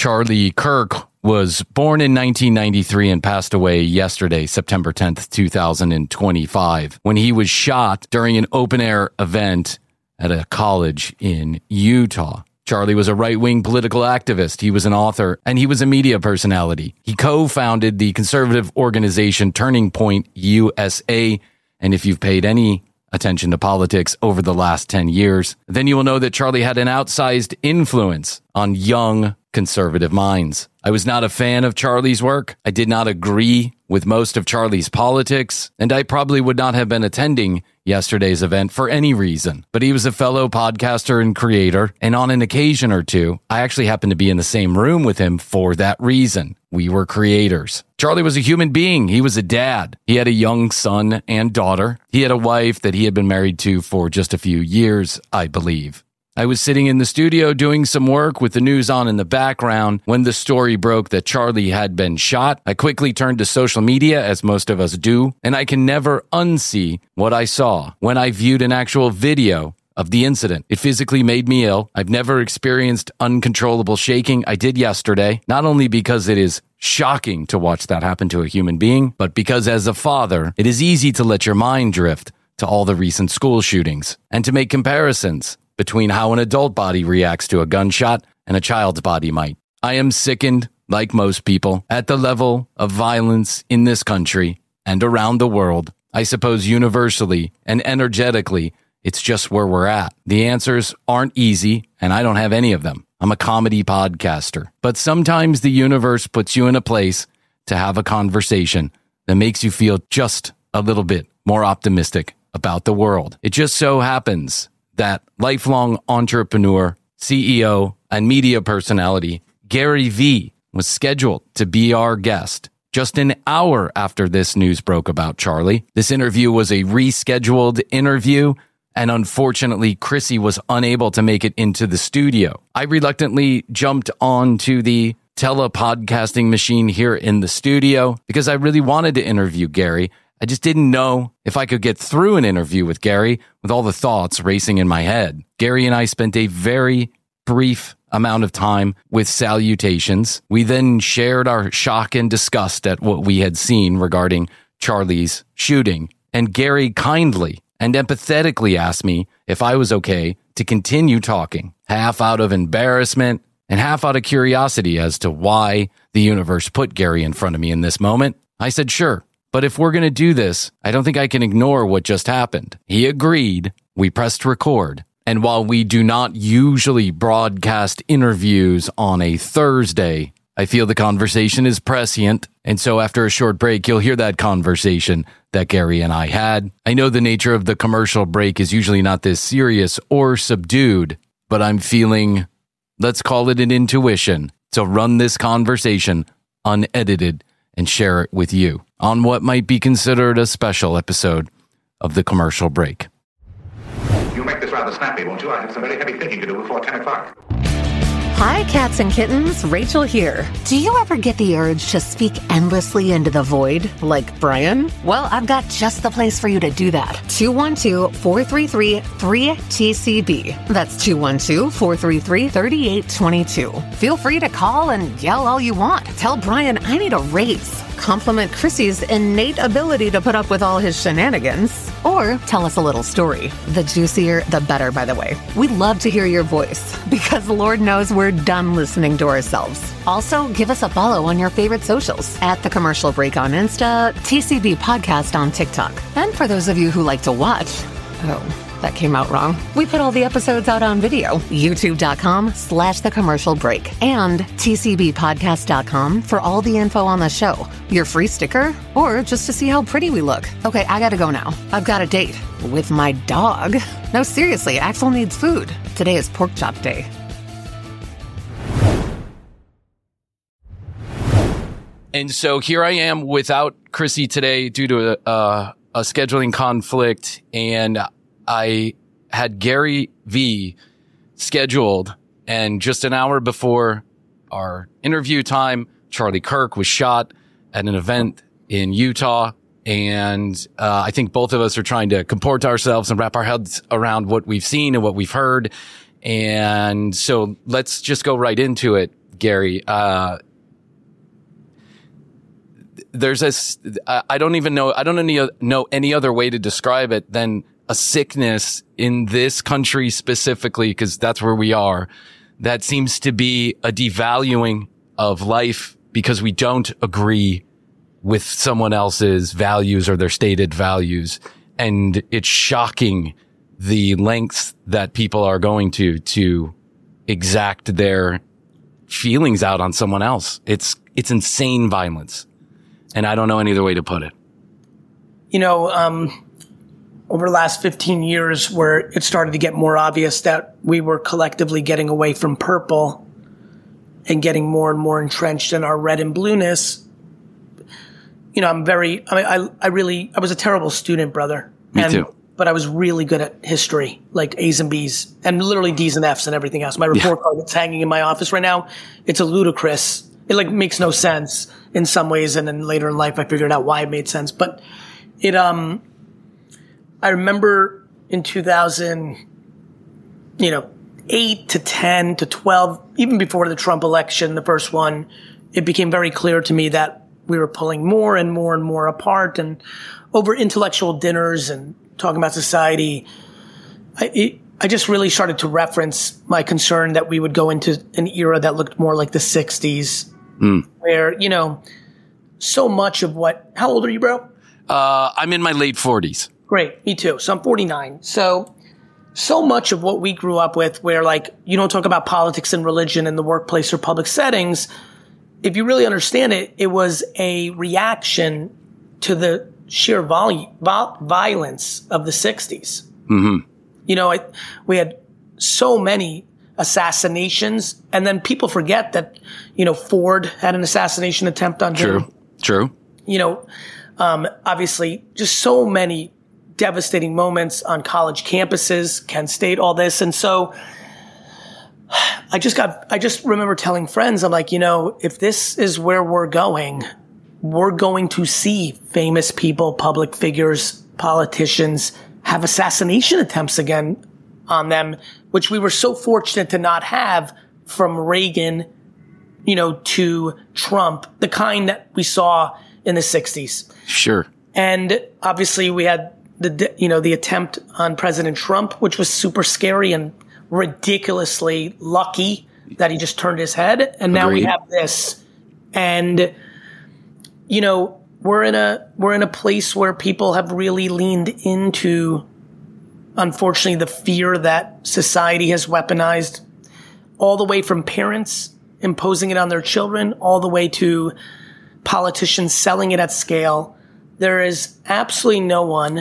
Charlie Kirk was born in 1993 and passed away yesterday, September 10th, 2025, when he was shot during an open-air event at a college in Utah. Charlie was a right-wing political activist. He was an author, and he was a media personality. He co-founded the conservative organization Turning Point USA, and if you've paid any attention to politics over the last 10 years, then you will know that Charlie had an outsized influence on young conservative minds. I was not a fan of Charlie's work. I did not agree with most of Charlie's politics, and I probably would not have been attending yesterday's event for any reason. But he was a fellow podcaster and creator, and on an occasion or two, I actually happened to be in the same room with him for that reason. We were creators. Charlie was a human being. He was a dad. He had a young son and daughter. He had a wife that he had been married to for just a few years, I believe. I was sitting in the studio doing some work with the news on in the background when the story broke that Charlie had been shot. I quickly turned to social media, as most of us do, and I can never unsee what I saw when I viewed an actual video of the incident. It physically made me ill. I've never experienced uncontrollable shaking. I did yesterday, not only because it is shocking to watch that happen to a human being, but because as a father, it is easy to let your mind drift to all the recent school shootings and to make comparisons between how an adult body reacts to a gunshot and a child's body might. I am sickened, like most people, at the level of violence in this country and around the world. I suppose universally and energetically, it's just where we're at. The answers aren't easy, and I don't have any of them. I'm a comedy podcaster. But sometimes the universe puts you in a place to have a conversation that makes you feel just a little bit more optimistic about the world. It just so happens that lifelong entrepreneur, CEO, and media personality Gary Vee was scheduled to be our guest just an hour after this news broke about Charlie. This interview was a rescheduled interview, and unfortunately, Chrissy was unable to make it into the studio. I reluctantly jumped onto the telepodcasting machine here in the studio because I really wanted to interview Gary. I just didn't know if I could get through an interview with Gary with all the thoughts racing in my head. Gary and I spent a very brief amount of time with salutations. We then shared our shock and disgust at what we had seen regarding Charlie's shooting. And Gary kindly and empathetically asked me if I was okay to continue talking, half out of embarrassment and half out of curiosity as to why the universe put Gary in front of me in this moment. I said, sure. But if we're going to do this, I don't think I can ignore what just happened. He agreed. We pressed record. And while we do not usually broadcast interviews on a Thursday, I feel the conversation is prescient. And so after a short break, you'll hear that conversation that Gary and I had. I know the nature of the commercial break is usually not this serious or subdued, but I'm feeling, let's call it an intuition, to run this conversation unedited and share it with you on what might be considered a special episode of the commercial break. You'll make this rather snappy, won't you? I have some very heavy thinking to do before 10 o'clock. Hi, cats and kittens. Rachel here. Do you ever get the urge to speak endlessly into the void, like Brian? Well, I've got just the place for you to do that. 212-433-3TCB. That's 212-433-3822. Feel free to call and yell all you want. Tell Brian I need a raise. Compliment Chrissy's innate ability to put up with all his shenanigans. Or tell us a little story. The juicier, the better, by the way. We'd love to hear your voice, because Lord knows we're done listening to ourselves. Also, give us a follow on your favorite socials. At The Commercial Break on Insta, TCB Podcast on TikTok. And for those of you who like to watch, that came out wrong. We put all the episodes out on video. YouTube.com/The Commercial Break and TCBpodcast.com for all the info on the show, your free sticker, or just to see how pretty we look. Okay, I gotta go now. I've got a date with my dog. No, seriously, Axel needs food. Today is pork chop day. And so here I am without Chrissy today due to a scheduling conflict, and I had Gary Vee scheduled, and just an hour before our interview time, Charlie Kirk was shot at an event in Utah. And I think both of us are trying to comport ourselves and wrap our heads around what we've seen and what we've heard. And so let's just go right into it. Gary. There's this, I don't even know, I don't know any other way to describe it than a sickness in this country specifically, because that's where we are. That seems to be a devaluing of life because we don't agree with someone else's values or their stated values. And it's shocking the lengths that people are going to exact their feelings out on someone else. It's insane violence. And I don't know any other way to put it. You know, over the last 15 years where it started to get more obvious that we were collectively getting away from purple and getting more and more entrenched in our red and blueness, you know, I was a terrible student, brother. Me too. But I was really good at history, like A's and B's, and literally D's and F's and everything else. My report card that's hanging in my office right now, it's a ludicrous. It like makes no sense in some ways, and then later in life I figured out why it made sense. But it, I remember in 2000, 8 to 10 to 12, even before the Trump election, the first one, it became very clear to me that we were pulling more and more and more apart, and over intellectual dinners and talking about society, I just really started to reference my concern that we would go into an era that looked more like the 60s, where, so much of what, how old are you, bro? I'm in my late 40s. Great. Me too. So I'm 49. So much of what we grew up with, where like, you don't talk about politics and religion in the workplace or public settings. If you really understand it, it was a reaction to the sheer violence of the 60s. Mm-hmm. We had so many assassinations, and then people forget that, Ford had an assassination attempt on him. True. Obviously just so many devastating moments on college campuses, Kent State, all this. And so I just remember telling friends, I'm like, if this is where we're going to see famous people, public figures, politicians have assassination attempts again on them, which we were so fortunate to not have from Reagan, to Trump, the kind that we saw in the 60s. Sure. And obviously we had the attempt on President Trump, which was super scary and ridiculously lucky that he just turned his head. And now we have this. And, we're in a place where people have really leaned into, unfortunately, the fear that society has weaponized, all the way from parents imposing it on their children, all the way to politicians selling it at scale. There is absolutely no one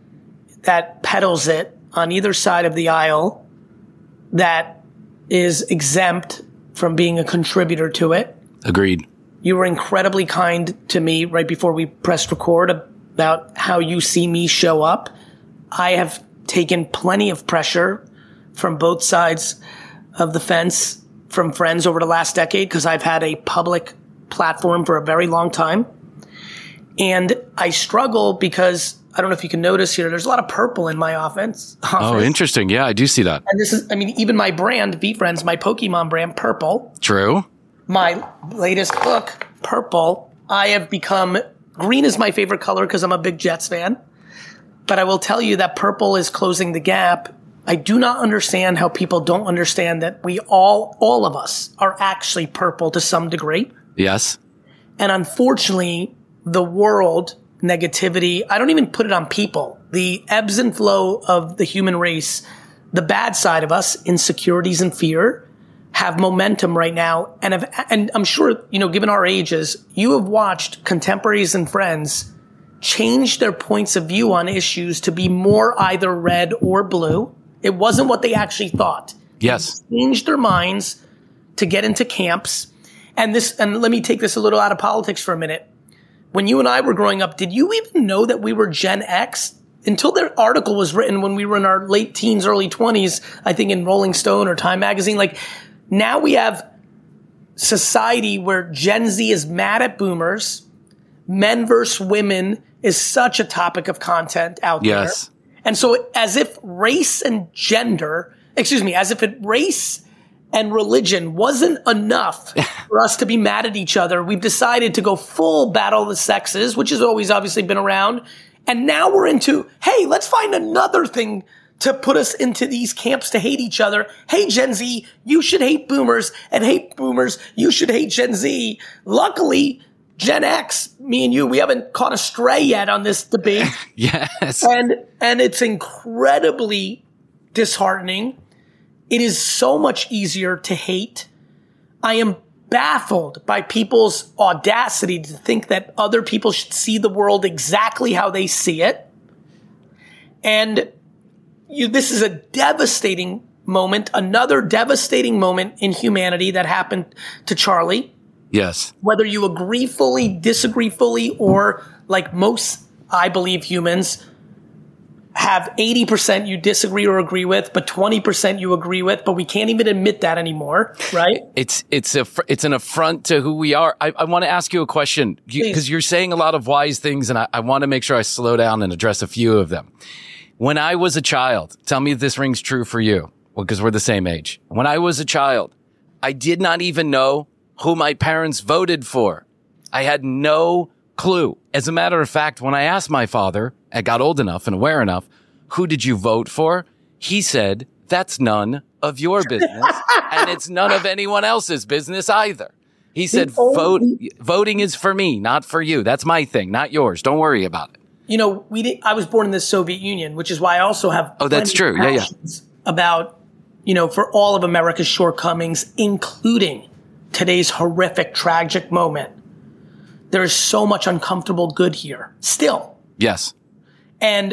that peddles it on either side of the aisle that is exempt from being a contributor to it. Agreed. You were incredibly kind to me right before we pressed record about how you see me show up. I have taken plenty of pressure from both sides of the fence from friends over the last decade, because I've had a public platform for a very long time. And I struggle because, I don't know if you can notice here, there's a lot of purple in my office. Oh, interesting. Yeah, I do see that. And this is, even my brand, VeeFriends, my Pokemon brand, purple. True. My latest book, purple. I have become, green is my favorite color because I'm a big Jets fan. But I will tell you that purple is closing the gap. I do not understand how people don't understand that we all of us are actually purple to some degree. Yes. And unfortunately, the world negativity, I don't even put it on people. The ebbs and flow of the human race, the bad side of us, insecurities and fear, have momentum right now. And I'm sure, given our ages, you have watched contemporaries and friends change their points of view on issues to be more either red or blue. It wasn't what they actually thought. Yes. They changed their minds to get into camps. And let me take this a little out of politics for a minute. When you and I were growing up, did you even know that we were Gen X? Until their article was written when we were in our late teens, early 20s, I think in Rolling Stone or Time Magazine. Like, now we have society where Gen Z is mad at boomers. Men versus women is such a topic of content out there. Yes. And so as if race and religion wasn't enough for us to be mad at each other. We've decided to go full battle of the sexes, which has always obviously been around. And now we're into, hey, let's find another thing to put us into these camps to hate each other. Hey, Gen Z, you should hate boomers, and hate boomers, you should hate Gen Z. Luckily, Gen X, me and you, we haven't caught a stray yet on this debate. Yes. And it's incredibly disheartening. It is so much easier to hate. I am baffled by people's audacity to think that other people should see the world exactly how they see it. And this is a devastating moment, another devastating moment in humanity that happened to Charlie. Yes. Whether you agree fully, disagree fully, or like most, I believe, humans have 80% you disagree or agree with, but 20% you agree with, but we can't even admit that anymore, right? It's an affront to who we are. I want to ask you a question because you're saying a lot of wise things, and I want to make sure I slow down and address a few of them. When I was a child, tell me if this rings true for you, because we're the same age. When I was a child, I did not even know who my parents voted for. I had no clue. As a matter of fact, when I asked my father, I got old enough and aware enough, who did you vote for? He said, that's none of your business, and it's none of anyone else's business either. He said, voting is for me, not for you. That's my thing, not yours. Don't worry about it. You know, I was born in the Soviet Union, which is why I also have that's true. Yeah. About, for all of America's shortcomings, including today's horrific, tragic moment. There is so much uncomfortable good here still. Yes. And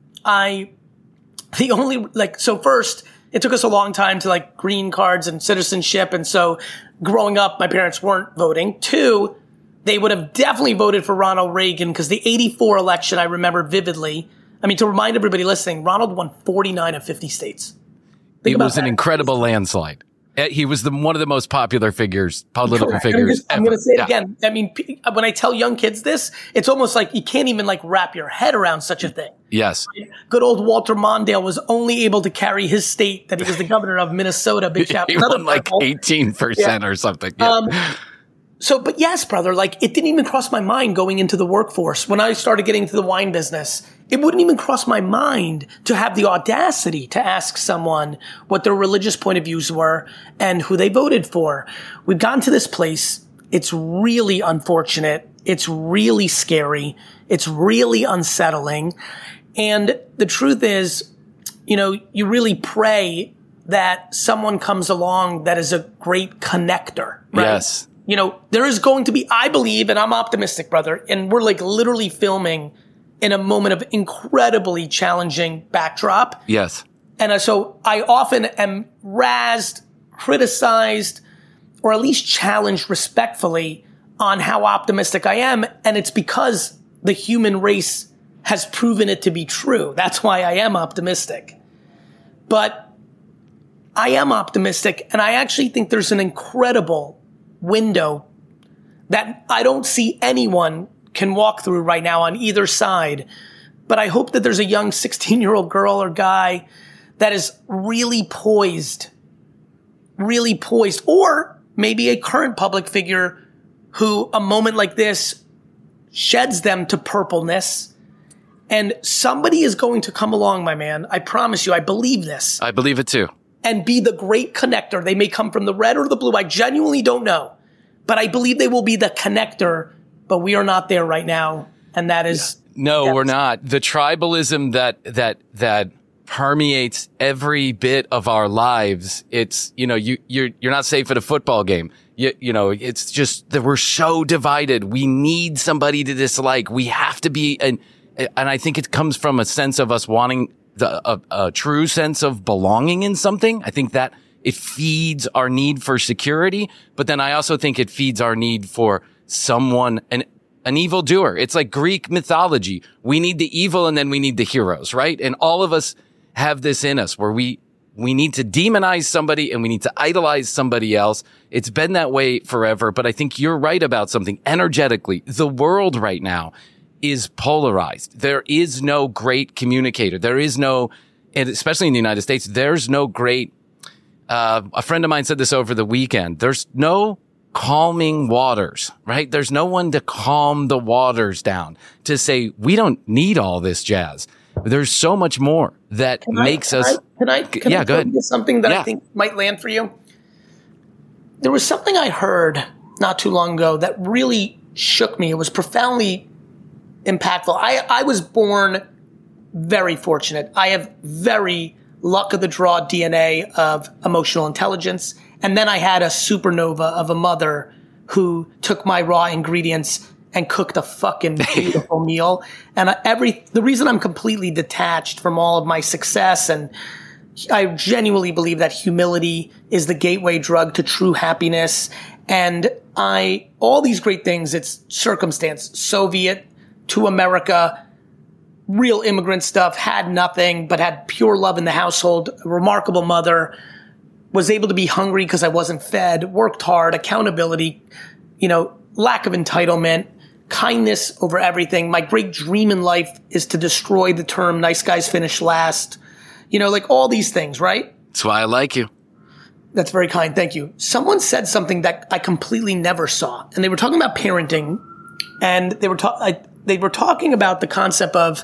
first, it took us a long time to green cards and citizenship. And so growing up, my parents weren't voting. 2, they would have definitely voted for Ronald Reagan because the 84 election, I remember vividly. I mean, to remind everybody listening, Ronald won 49 of 50 states. It was an incredible landslide. He was one of the most popular political figures ever. I'm going to say it again. I mean, when I tell young kids this, it's almost like you can't even wrap your head around such a thing. Yes. Good old Walter Mondale was only able to carry his state that he was the governor of, Minnesota. Big shout. He won 18% or something. Yeah. But yes, brother, it didn't even cross my mind going into the workforce. When I started getting into the wine business, it wouldn't even cross my mind to have the audacity to ask someone what their religious point of views were and who they voted for. We've gotten to this place. It's really unfortunate. It's really scary. It's really unsettling. And the truth is, you really pray that someone comes along that is a great connector, right? Yes. There is going to be, I believe, and I'm optimistic, brother, and we're literally filming in a moment of incredibly challenging backdrop. Yes. And so I often am razzed, criticized, or at least challenged respectfully on how optimistic I am. And it's because the human race has proven it to be true. That's why I am optimistic. But I am optimistic, and I actually think there's an incredible window that I don't see anyone can walk through right now on either side. But I hope that there's a young 16-year-old girl or guy that is really poised, or maybe a current public figure who a moment like this sheds them to purpleness. And somebody is going to come along, my man. I promise you, I believe this. I believe it too. And be the great connector. They may come from the red or the blue. I genuinely don't know. But I believe they will be the connector, but we are not there right now. And that is... No, we're not. The tribalism that permeates every bit of our lives. It's, you're not safe at a football game. It's just that we're so divided. We need somebody to dislike. We have to be, and I think it comes from a sense of us wanting a true sense of belonging in something. I think that it feeds our need for security, but then I also think it feeds our need for someone, an evildoer. It's like Greek mythology. We need the evil and then we need the heroes, right? And all of us have this in us where we need to demonize somebody and we need to idolize somebody else. It's been that way forever, but I think you're right about something. Energetically, the world right now is polarized. There is no great communicator. There is no, and especially in the United States, there's no great A friend of mine said this over the weekend. There's no calming waters, right? There's no one to calm the waters down to say, we don't need all this jazz. There's so much more that makes us. Can I go ahead. Something that I think might land for you? There was something I heard not too long ago that really shook me. It was profoundly impactful. I was born very fortunate. I have very luck of the draw DNA of emotional intelligence. And then I had a supernova of a mother who took my raw ingredients and cooked a fucking beautiful meal. And the reason I'm completely detached from all of my success, and I genuinely believe that humility is the gateway drug to true happiness. And all these great things, it's circumstance, Soviet to America, real immigrant stuff, had nothing, but had pure love in the household, a remarkable mother, was able to be hungry because I wasn't fed, worked hard, accountability, lack of entitlement, kindness over everything. My great dream in life is to destroy the term nice guys finish last. Like all these things, right? That's why I like you. That's very kind. Thank you. Someone said something that I completely never saw. And they were talking about parenting. And they were talking about the concept of,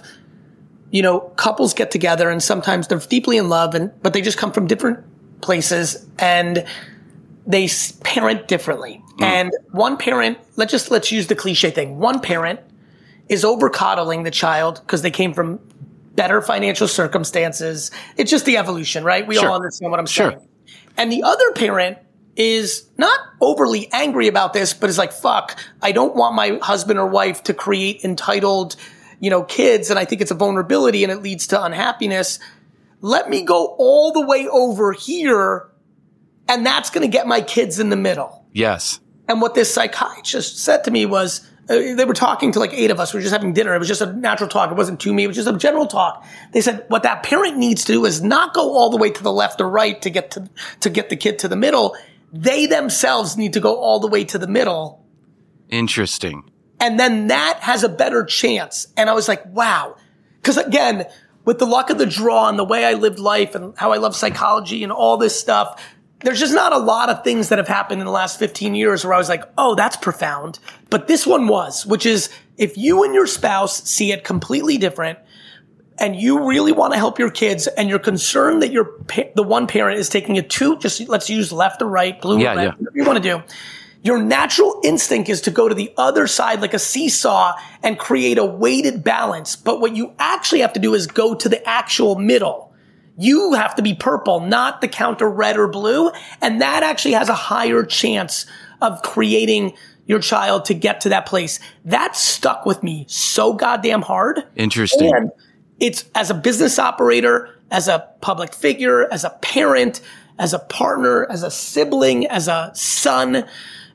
couples get together and sometimes they're deeply in love, but they just come from different places and they parent differently. And one parent, let's use the cliche thing. One parent is over coddling the child because they came from better financial circumstances. It's just the evolution, right? We all understand what I'm saying. And the other parent is not overly angry about this, but is like, fuck, I don't want my husband or wife to create entitled, kids. And I think it's a vulnerability and it leads to unhappiness. Let me go all the way over here. And that's going to get my kids in the middle. Yes. And what this psychiatrist said to me was, they were talking to like 8 of us. We were just having dinner. It was just a natural talk. It wasn't to me. It was just a general talk. They said what that parent needs to do is not go all the way to the left or right to get the kid to the middle. They themselves need to go all the way to the middle. Interesting. And then that has a better chance. And I was like, wow. Because again, with the luck of the draw and the way I lived life and how I love psychology and all this stuff, there's just not a lot of things that have happened in the last 15 years where I was like, oh, that's profound. But this one was, which is if you and your spouse see it completely different and you really want to help your kids and you're concerned that the one parent is taking it too, just let's use left or right, blue or red, whatever you want to do. Your natural instinct is to go to the other side like a seesaw and create a weighted balance. But what you actually have to do is go to the actual middle. You have to be purple, not the counter red or blue. And that actually has a higher chance of creating your child to get to that place. That stuck with me so goddamn hard. Interesting. And it's as a business operator, as a public figure, as a parent, as a partner, as a sibling, as a son.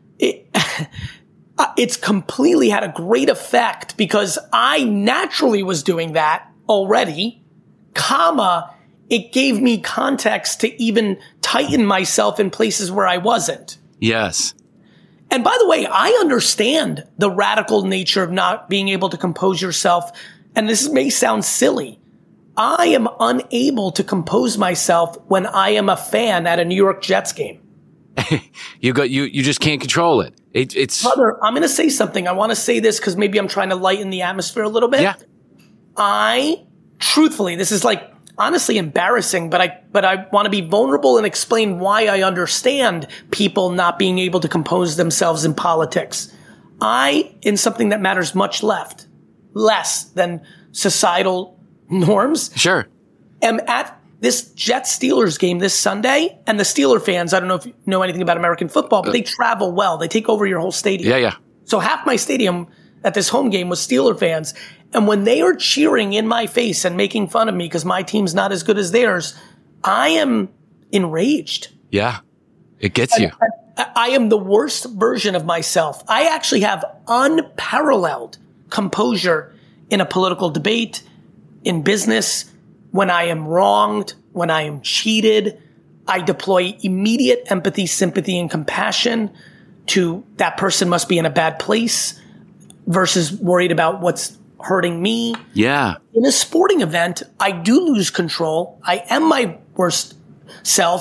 It's completely had a great effect because I naturally was doing that already, it gave me context to even tighten myself in places where I wasn't. Yes. And by the way, I understand the radical nature of not being able to compose yourself. And this may sound silly. I am unable to compose myself when I am a fan at a New York Jets game. You just can't control it. It's Brother, I'm going to say something. I want to say this because maybe I'm trying to lighten the atmosphere a little bit. Yeah. Truthfully, this is like honestly embarrassing, but I want to be vulnerable and explain why I understand people not being able to compose themselves in politics. In something that matters much less than societal norms. Sure. Am at this Jets Steelers game this Sunday, and the Steeler fans, I don't know if you know anything about American football, but they travel well. They take over your whole stadium. Yeah. So half my stadium at this home game was Steeler fans. And when they are cheering in my face and making fun of me because my team's not as good as theirs, I am enraged. Yeah. It gets you. I am the worst version of myself. I actually have unparalleled composure in a political debate, in business, when I am wronged, when I am cheated. I deploy immediate empathy, sympathy, and compassion to that person must be in a bad place versus worried about what's hurting me. Yeah. In a sporting event, I do lose control. I am my worst self.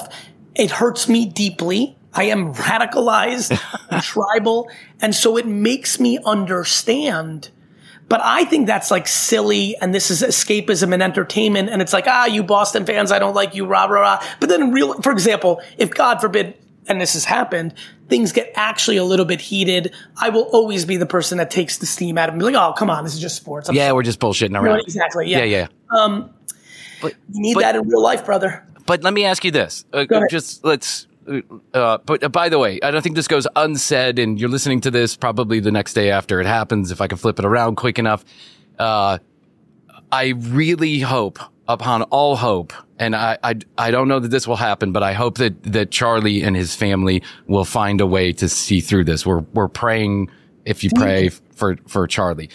It hurts me deeply. I am radicalized, tribal. And so it makes me understand. But I think that's like silly. And this is escapism and entertainment. And it's like, you Boston fans, I don't like you, rah, rah, rah. But then for example, if God forbid, and this has happened, things get actually a little bit heated, I will always be the person that takes the steam out of me. Like, oh, come on, this is just sports. We're just bullshitting around. You know, exactly. Yeah. But you need that in real life, brother. But let me ask you this. But by the way, I don't think this goes unsaid, and you're listening to this probably the next day after it happens, if I can flip it around quick enough. I really hope, upon all hope, and I don't know that this will happen, but I hope that Charlie and his family will find a way to see through this. We're praying, if you pray for Charlie.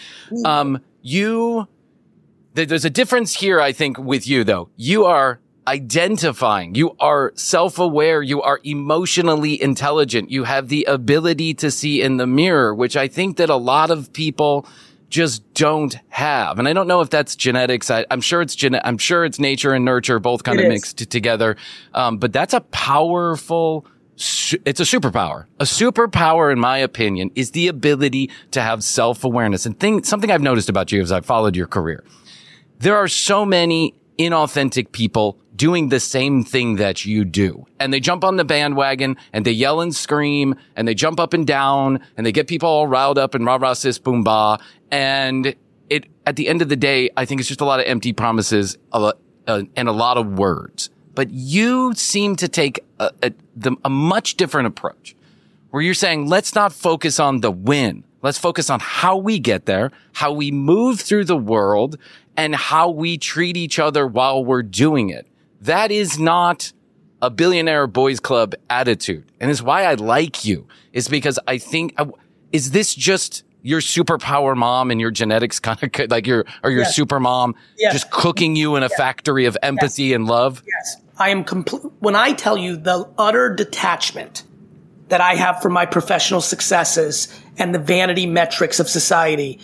There's a difference here, I think, with you, though. You are identifying. You are self-aware. You are emotionally intelligent. You have the ability to see in the mirror, which I think that a lot of people just don't have. And I don't know if that's genetics. I'm sure it's I'm sure it's nature and nurture both kind of mixed together. But that's a powerful, it's a superpower. A superpower, in my opinion, is the ability to have self-awareness. And something I've noticed about you as I've followed your career. There are so many inauthentic people doing the same thing that you do. And they jump on the bandwagon and they yell and scream and they jump up and down and they get people all riled up and rah rah sis boom bah. And at the end of the day, I think it's just a lot of empty promises and a lot of words. But you seem to take a much different approach where you're saying, let's not focus on the win. Let's focus on how we get there, how we move through the world, and how we treat each other while we're doing it. That is not a billionaire boys club attitude. And it's why I like you, is because I think, is this just your superpower mom and your genetics kind of like your super mom just cooking you in a factory of empathy and love? Yes. I am when I tell you the utter detachment that I have from my professional successes and the vanity metrics of society,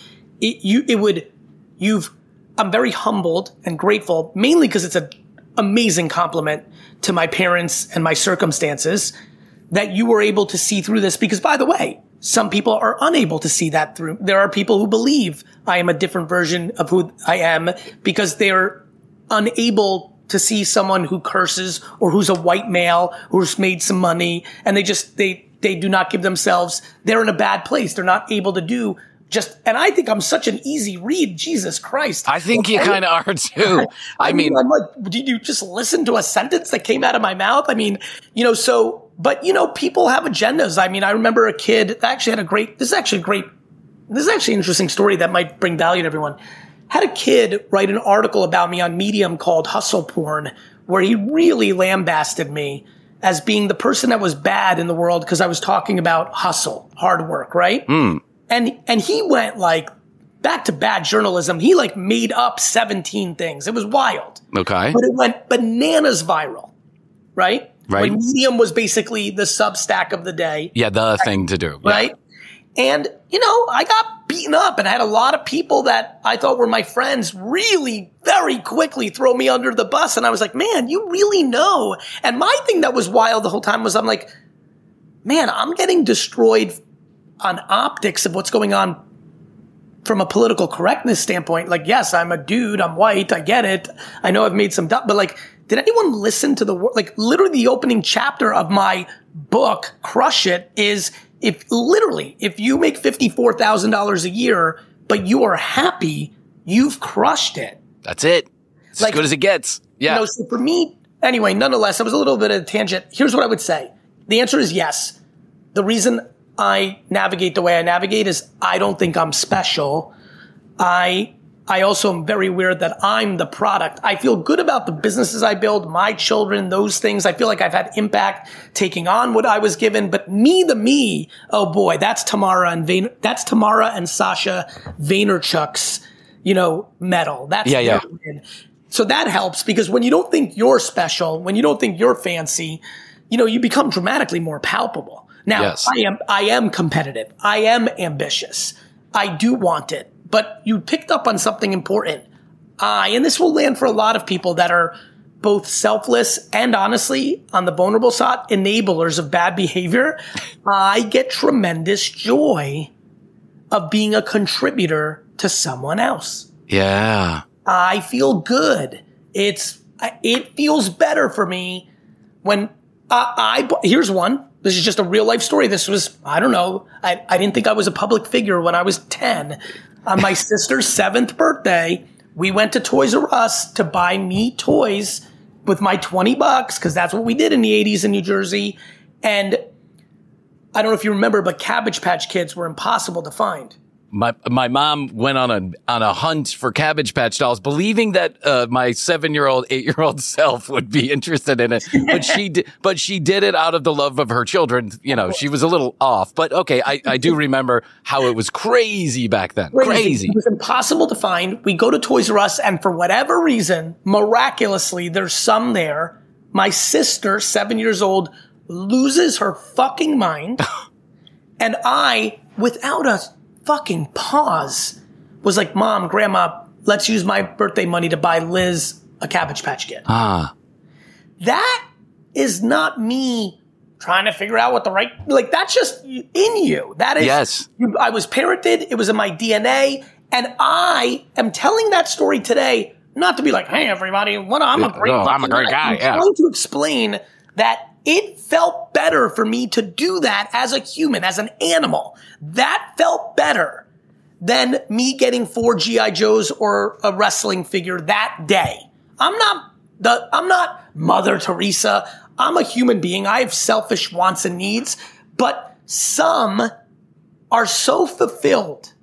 I'm very humbled and grateful, mainly because it's an amazing compliment to my parents and my circumstances that you were able to see through this. Because, by the way, some people are unable to see that through. There are people who believe I am a different version of who I am because they're unable to see someone who curses or who's a white male who's made some money, and they do not give themselves, they're in a bad place. They're not able to do and I think I'm such an easy read. Jesus Christ. I think you kind of are too. I mean, I'm like, did you just listen to a sentence that came out of my mouth? I mean, but people have agendas. I mean, I remember a kid that actually had this is actually an interesting story that might bring value to everyone. Had a kid write an article about me on Medium called Hustle Porn, where he really lambasted me as being the person that was bad in the world because I was talking about hustle, hard work, right? And he went like back to bad journalism. He like made up 17 things. It was wild. Okay. But it went bananas viral, right? Right. When Medium was basically the Substack of the day. Yeah, the thing to do. Right? Yeah. And, I got beaten up and I had a lot of people that I thought were my friends really very quickly throw me under the bus. And I was like, man, you really know. And my thing that was wild the whole time was I'm like, man, I'm getting destroyed on optics of what's going on from a political correctness standpoint. Like, yes, I'm a dude, I'm white, I get it. I know I've made some, but like, did anyone listen to literally the opening chapter of my book, Crush It, is if you make $54,000 a year, but you are happy, you've crushed it. That's it. It's as good as it gets. Yeah. So for me, anyway, nonetheless, it was a little bit of a tangent. Here's what I would say. The answer is yes. The reason I navigate the way I navigate is I don't think I'm special. I also am very aware that I'm the product. I feel good about the businesses I build, my children, those things. I feel like I've had impact taking on what I was given. But me, oh boy, that's Tamara and Sasha Vaynerchuk's, medal. That's their win. So that helps because when you don't think you're special, when you don't think you're fancy, you become dramatically more palpable. Now, yes. I am competitive. I am ambitious. I do want it. But you picked up on something important. And this will land for a lot of people that are both selfless and, honestly, on the vulnerable side, enablers of bad behavior, I get tremendous joy of being a contributor to someone else. Yeah. I feel good. It feels better for me when here's one. This is just a real life story. This was, I don't know. I didn't think I was a public figure when I was 10. On my sister's 7th birthday, we went to Toys R Us to buy me toys with my $20 because that's what we did in the 80s in New Jersey. And I don't know if you remember, but Cabbage Patch Kids were impossible to find. My mom went on a hunt for Cabbage Patch dolls, believing that my 7-year-old, 8-year-old self would be interested in it. But she did it out of the love of her children. You know, she was a little off. But okay, I do remember how it was crazy back then. Crazy. It was impossible to find. We go to Toys R Us, and for whatever reason, miraculously, there's some there. My sister, 7 years old, loses her fucking mind. And I, without a fucking pause, was like, Mom, Grandma, let's use my birthday money to buy Liz a Cabbage Patch Kid. That is not me trying to figure out what the right, like, that's just in you. That is, yes. I was parented. It was in my DNA. And I am telling that story today, not to be like, hey, everybody, I'm a great guy. I'm trying to explain that it felt better for me to do that as a human, as an animal. That felt better than me getting 4 G.I. Joes or a wrestling figure that day. I'm not Mother Teresa. I'm a human being. I have selfish wants and needs, but some are so fulfilled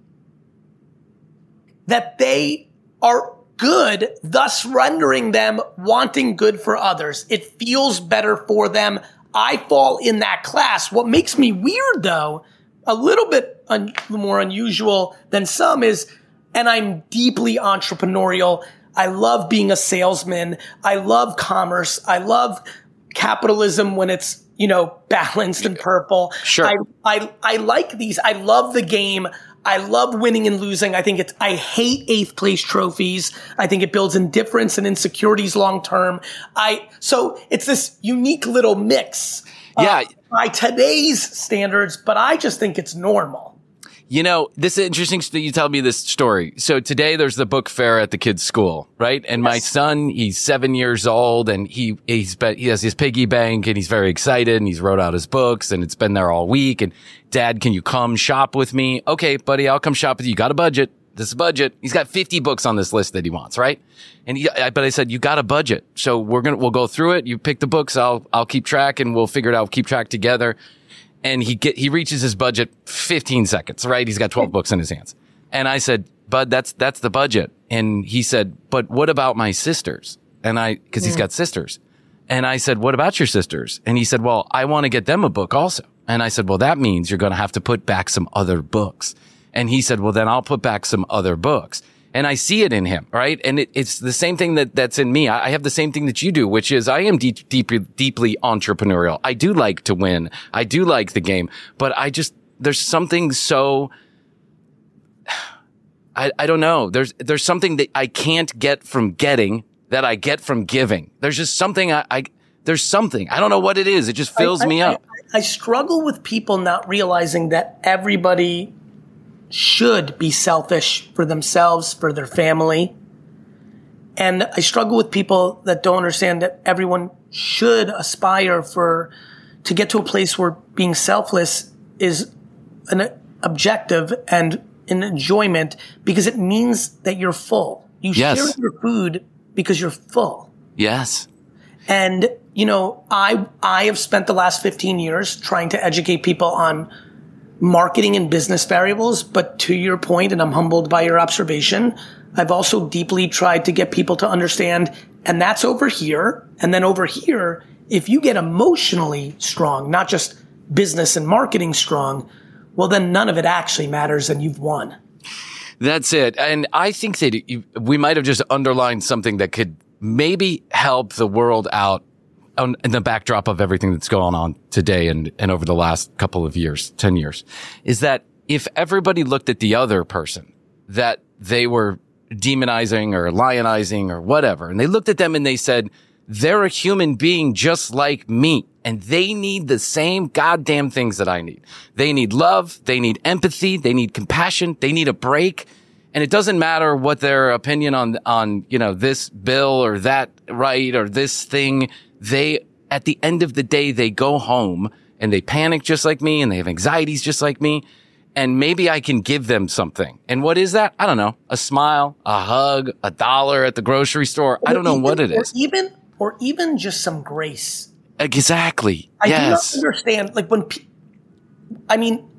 that they are good, thus rendering them wanting good for others. It feels better for them. I fall in that class. What makes me weird, though, a little bit more unusual than some is, and I'm deeply entrepreneurial. I love being a salesman. I love commerce. I love capitalism when it's, balanced and purple. Sure. I like these. I love the game. I love winning and losing. I hate 8th place trophies. I think it builds indifference and insecurities long term. So it's this unique little mix. Yeah. By today's standards, but I just think it's normal. This is interesting that you tell me this story. So today there's the book fair at the kids' school, right? And my son, he's 7 years old, and he has his piggy bank, and he's very excited, and he's wrote out his books, and it's been there all week. And Dad, can you come shop with me? Okay, buddy, I'll come shop with you. You got a budget? This is a budget. He's got 50 books on this list that he wants, right? And but I said, you got a budget, so we'll go through it. You pick the books, I'll keep track, and we'll figure it out. Keep track together. And he reaches his budget 15 seconds, right? He's got 12 books in his hands. And I said, Bud, that's the budget. And he said, but what about my sisters? And cause he's got sisters. And I said, what about your sisters? And he said, well, I want to get them a book also. And I said, well, that means you're going to have to put back some other books. And he said, well, then I'll put back some other books. And I see it in him, right? And it's the same thing that's in me. I have the same thing that you do, which is I am deeply entrepreneurial. I do like to win. I do like the game, but there's something so, I don't know. There's something that I can't get from getting that I get from giving. There's just something there's something. I don't know what it is. It just fills me up. I struggle with people not realizing that everybody should be selfish for themselves, for their family. And I struggle with people that don't understand that everyone should aspire to get to a place where being selfless is an objective and an enjoyment because it means that you're full. You share your food because you're full. Yes. And, I have spent the last 15 years trying to educate people on marketing and business variables. But to your point, and I'm humbled by your observation, I've also deeply tried to get people to understand, and that's over here. And then over here, if you get emotionally strong, not just business and marketing strong, well, then none of it actually matters and you've won. That's it. And I think that we might have just underlined something that could maybe help the world out in the backdrop of everything that's going on today and over the last couple of years, 10 years, is that if everybody looked at the other person that they were demonizing or lionizing or whatever, and they looked at them and they said, they're a human being just like me. And they need the same goddamn things that I need. They need love. They need empathy. They need compassion. They need a break. And it doesn't matter what their opinion on, this bill or that right or this thing. At the end of the day, they go home and they panic just like me and they have anxieties just like me. And maybe I can give them something. And what is that? I don't know. A smile, a hug, $1 at the grocery store. I don't know what it is. Or even just some grace. Exactly. I do not understand. Like I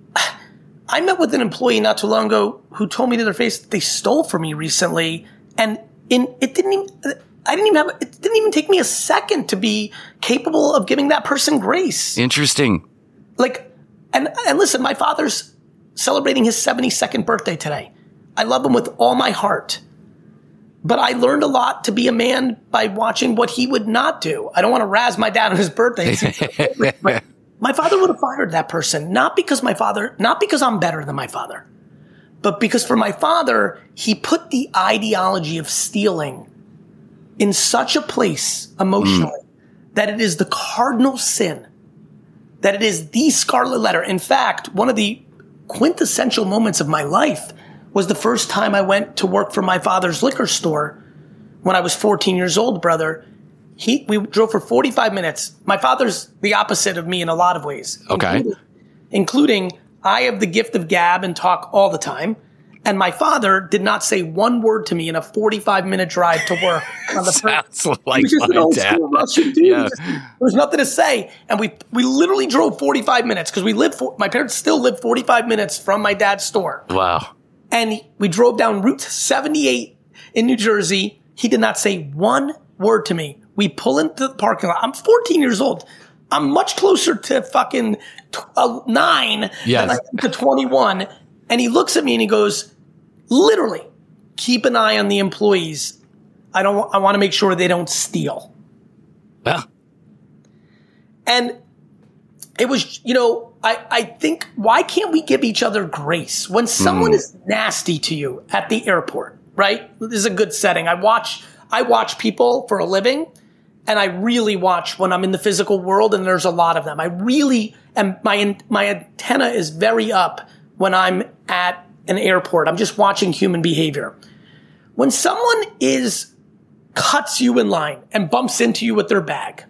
met with an employee not too long ago who told me to their face they stole from me recently, and it didn't even take me a second to be capable of giving that person grace. Interesting. Like, and listen, my father's celebrating his 72nd birthday today. I love him with all my heart. But I learned a lot to be a man by watching what he would not do. I don't want to razz my dad on his birthday. But my father would have fired that person, not because I'm better than my father, but because for my father, he put the ideology of stealing in such a place emotionally that it is the cardinal sin, that it is the scarlet letter. In fact, one of the quintessential moments of my life was the first time I went to work for my father's liquor store when I was 14 years old, brother. We drove for 45 minutes. My father's the opposite of me in a lot of ways. Okay. Including I have the gift of gab and talk all the time. And my father did not say one word to me in a 45-minute drive to work. On the Sounds like just my an old dad. school Russian dude. Yeah. There was nothing to say. And we literally drove 45 minutes because my parents still live 45 minutes from my dad's store. Wow. And we drove down Route 78 in New Jersey. He did not say one word to me. We pull into the parking lot. I'm 14 years old. I'm much closer to fucking 9 than I am to 21. And he looks at me and he goes, literally, keep an eye on the employees. I want to make sure they don't steal. Well. And it was, I think, why can't we give each other grace? When someone is nasty to you at the airport, right? This is a good setting. I watch people for a living, and I really watch when I'm in the physical world, and there's a lot of them. I really am, my antenna is very up when I'm at an airport. I'm just watching human behavior. When someone cuts you in line and bumps into you with their bag,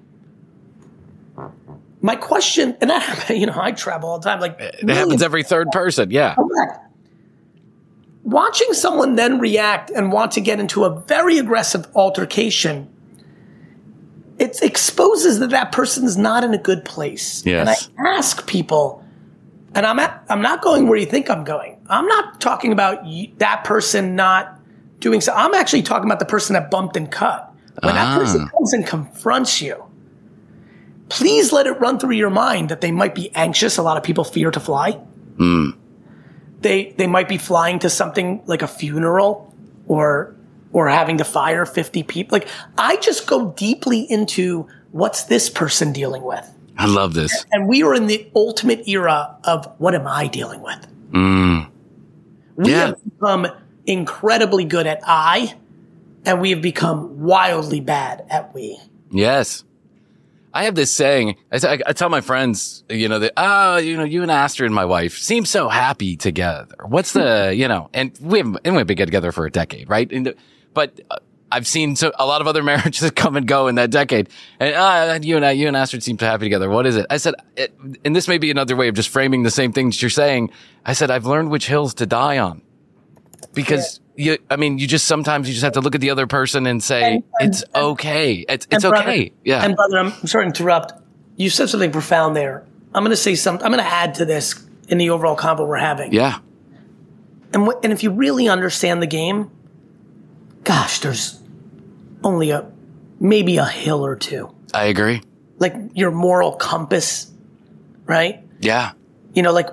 my question, and I travel all the time. Like it happens every third person. Yeah. Correct. Watching someone then react and want to get into a very aggressive altercation, it exposes that person's not in a good place. Yes. And I ask people, and I'm not going where you think I'm going. I'm not talking about that person not doing so. I'm actually talking about the person that bumped and cut. When that person comes and confronts you, please let it run through your mind that they might be anxious. A lot of people fear to fly. They might be flying to something like a funeral or having to fire 50 people. Like, I just go deeply into what's this person dealing with. I love this. And we are in the ultimate era of what am I dealing with? We have become incredibly good at I, and we have become wildly bad at we. Yes. I have this saying, I tell my friends, you and Astrid and my wife seem so happy together. What's the, and we haven't been together for a decade, right? But I've seen a lot of other marriages come and go in that decade. And you and Astrid seem happy together. What is it? I said, and this may be another way of just framing the same things you're saying. I said, I've learned which hills to die on. Because sometimes you just have to look at the other person and say, it's okay. It's brother, okay. Yeah. And brother, I'm sorry to interrupt. You said something profound there. I'm going to say something. I'm going to add to this in the overall convo we're having. Yeah. And if you really understand the game, gosh, there's only maybe a hill or two. I agree. Like your moral compass, right? Yeah. Like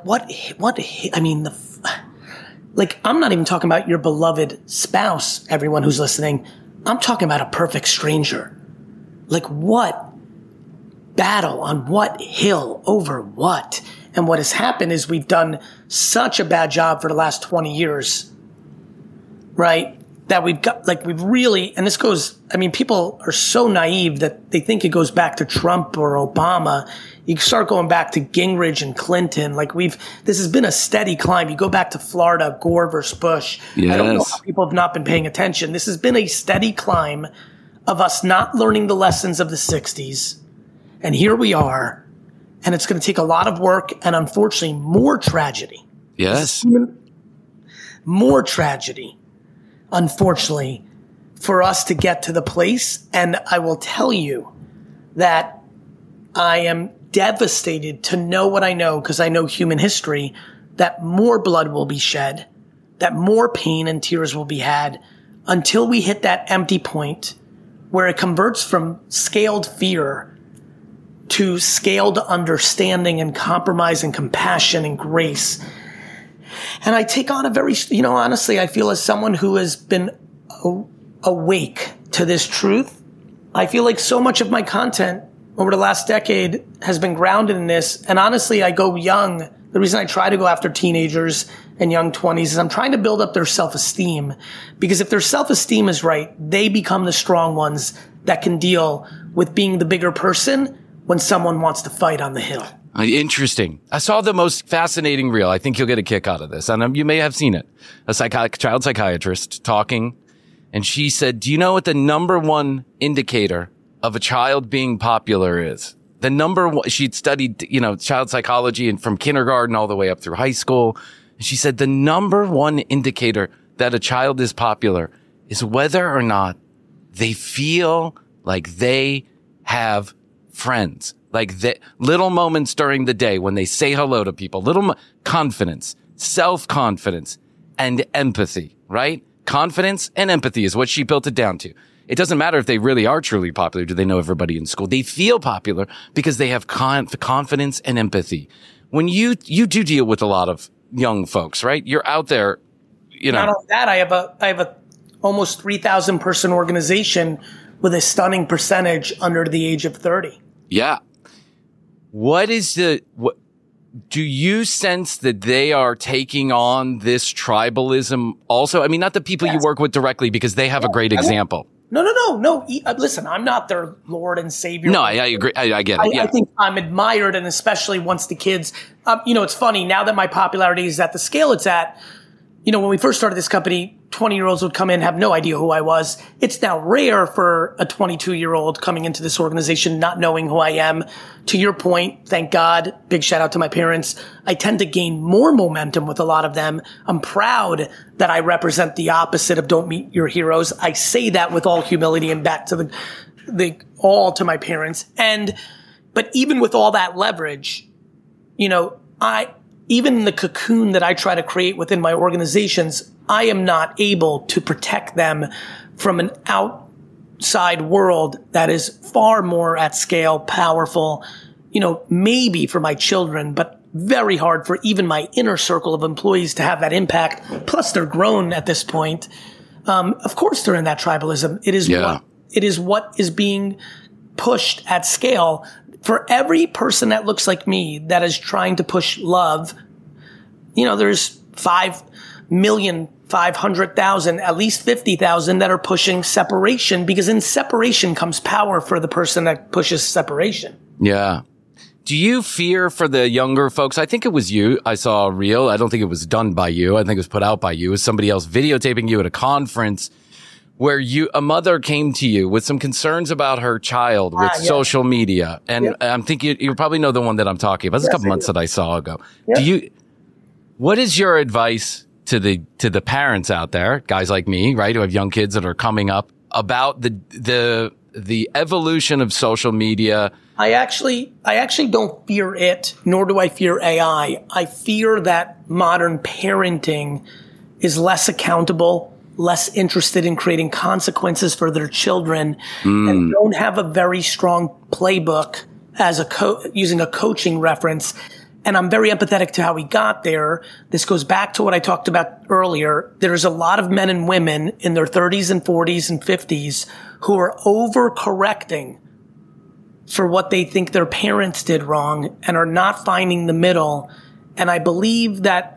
I'm not even talking about your beloved spouse, everyone who's listening. I'm talking about a perfect stranger. Like, what battle on what hill over what? And what has happened is we've done such a bad job for the last 20 years, right? that we've got, like, we've really, and this goes, I mean, people are so naive that they think it goes back to Trump or Obama. You start going back to Gingrich and Clinton. Like, this has been a steady climb. You go back to Florida, Gore versus Bush. Yes. I don't know how people have not been paying attention. This has been a steady climb of us not learning the lessons of the 60s. And here we are. And it's going to take a lot of work and, unfortunately, more tragedy. Yes. More tragedy, unfortunately, for us to get to the place. And I will tell you that I am devastated to know what I know, because I know human history, that more blood will be shed, that more pain and tears will be had until we hit that empty point where it converts from scaled fear to scaled understanding and compromise and compassion and grace. And I take on a very, honestly, I feel as someone who has been awake to this truth, I feel like so much of my content over the last decade has been grounded in this. And honestly, I go young. The reason I try to go after teenagers and young 20s is I'm trying to build up their self-esteem. Because if their self-esteem is right, they become the strong ones that can deal with being the bigger person when someone wants to fight on the hill. Interesting. I saw the most fascinating reel. I think you'll get a kick out of this. And you may have seen it. A child psychiatrist talking. And she said, do you know what the number one indicator of a child being popular is? The number one, she'd studied, child psychology and from kindergarten all the way up through high school. And she said the number one indicator that a child is popular is whether or not they feel like they have friends. Like little moments during the day when they say hello to people, confidence, self-confidence, and empathy, right? Confidence and empathy is what she built it down to. It doesn't matter if they really are truly popular. Do they know everybody in school? They feel popular because they have confidence and empathy. When you do deal with a lot of young folks, right? You're out there, Not only that, I have a almost 3,000 person organization with a stunning percentage under the age of 30. Yeah. What do you sense that they are taking on this tribalism also? I mean, not the people you work with directly, because they have a great example. No. Listen, I'm not their Lord and Savior. No, I agree. I get it. I think I'm admired, and especially once the kids, it's funny now that my popularity is at the scale it's at. When we first started this company, 20-year-olds would come in, have no idea who I was. It's now rare for a 22-year-old coming into this organization not knowing who I am. To your point, thank God, big shout out to my parents. I tend to gain more momentum with a lot of them. I'm proud that I represent the opposite of don't meet your heroes. I say that with all humility and back to all to my parents. But even with all that leverage, even the cocoon that I try to create within my organizations, I am not able to protect them from an outside world that is far more at scale, powerful, maybe for my children, but very hard for even my inner circle of employees to have that impact. Plus, they're grown at this point. Of course, they're in that tribalism. It is what is being pushed at scale. For every person that looks like me that is trying to push love, there's 5,500,000, at least 50,000 that are pushing separation, because in separation comes power for the person that pushes separation. Yeah. Do you fear for the younger folks? I think it was you. I saw a reel. I don't think it was done by you. I think it was put out by you. It was somebody else videotaping you at a conference where a mother came to you with some concerns about her child with social media. And I'm thinking you probably know the one that I'm talking about. It's a couple months that I saw ago. Yeah. What is your advice to the parents out there, guys like me, right, who have young kids that are coming up, about the evolution of social media? I actually don't fear it, nor do I fear AI. I fear that modern parenting is less accountable, less interested in creating consequences for their children, and don't have a very strong playbook as using a coaching reference. And I'm very empathetic to how we got there. This goes back to what I talked about earlier. There's a lot of men and women in their 30s and 40s and 50s who are overcorrecting for what they think their parents did wrong and are not finding the middle. And I believe that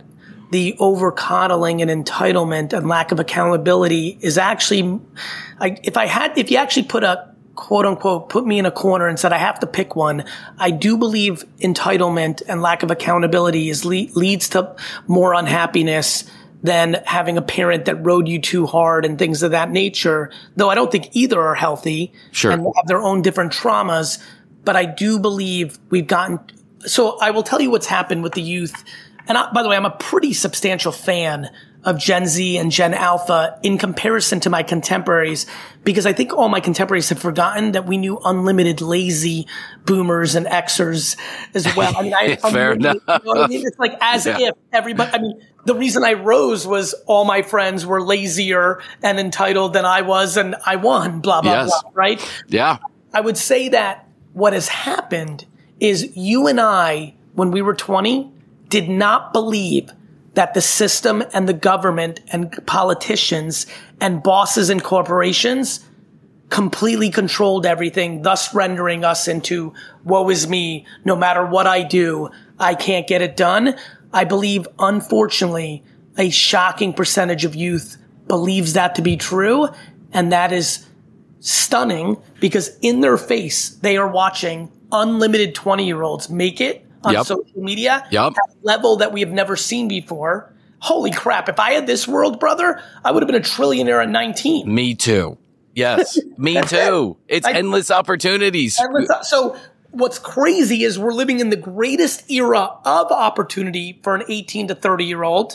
the over coddling and entitlement and lack of accountability is actually, if you actually put a quote unquote, put me in a corner and said I have to pick one, I do believe entitlement and lack of accountability leads to more unhappiness than having a parent that rode you too hard and things of that nature. Though I don't think either are healthy and have their own different traumas. But I do believe we've gotten, so I will tell you what's happened with the youth. And by the way, I'm a pretty substantial fan of Gen Z and Gen Alpha in comparison to my contemporaries, because I think all my contemporaries have forgotten that we knew unlimited lazy boomers and Xers as well. I mean, fair enough. You know what I mean? It's like as if everybody, I mean, the reason I rose was all my friends were lazier and entitled than I was, and I won, blah, blah, blah, right? Yeah. I would say that what has happened is you and I, when we were 20, did not believe that the system and the government and politicians and bosses and corporations completely controlled everything, thus rendering us into woe is me. No matter what I do, I can't get it done. I believe, unfortunately, a shocking percentage of youth believes that to be true. And that is stunning because in their face, they are watching unlimited 20-year-olds make it on social media at a level that we have never seen before. Holy crap. If I had this world, brother, I would have been a trillionaire at 19. Me too. Yes, me too. It's endless opportunities. So what's crazy is we're living in the greatest era of opportunity for an 18 to 30-year-old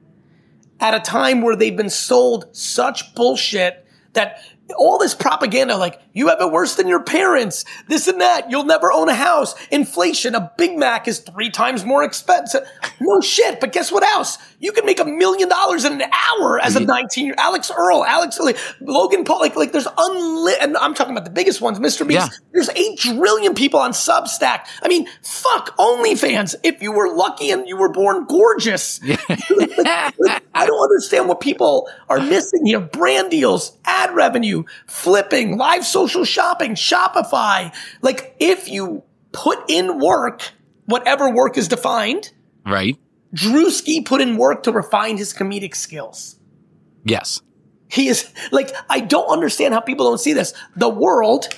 at a time where they've been sold such bullshit that all this propaganda, like, you have it worse than your parents, this and that, you'll never own a house, inflation, a Big Mac is 3 times more expensive. No shit, but guess what else? You can make $1 million in an hour as a 19-year Alex Earl, Logan Paul, like there's and I'm talking about the biggest ones, Mr. Beast. Yeah. There's 8 trillion people on Substack. I mean, fuck OnlyFans. If you were lucky and you were born gorgeous. I don't understand what people are missing here. Brand deals, ad revenue, flipping, live social shopping, Shopify. Like, if you put in work, whatever work is defined. Right. Drewski put in work to refine his comedic skills. Yes. He is, like, I don't understand how people don't see this. The world,